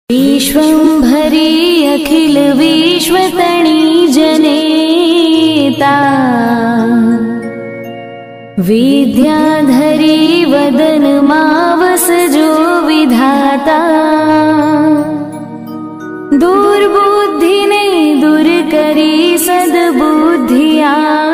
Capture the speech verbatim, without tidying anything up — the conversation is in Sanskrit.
विश्वंभरी अखिल विश्वतणी जनेता विद्याधरी वदन मावसजो विधाता दुर्बुद्धिने दूर करी सद्बुद्धिया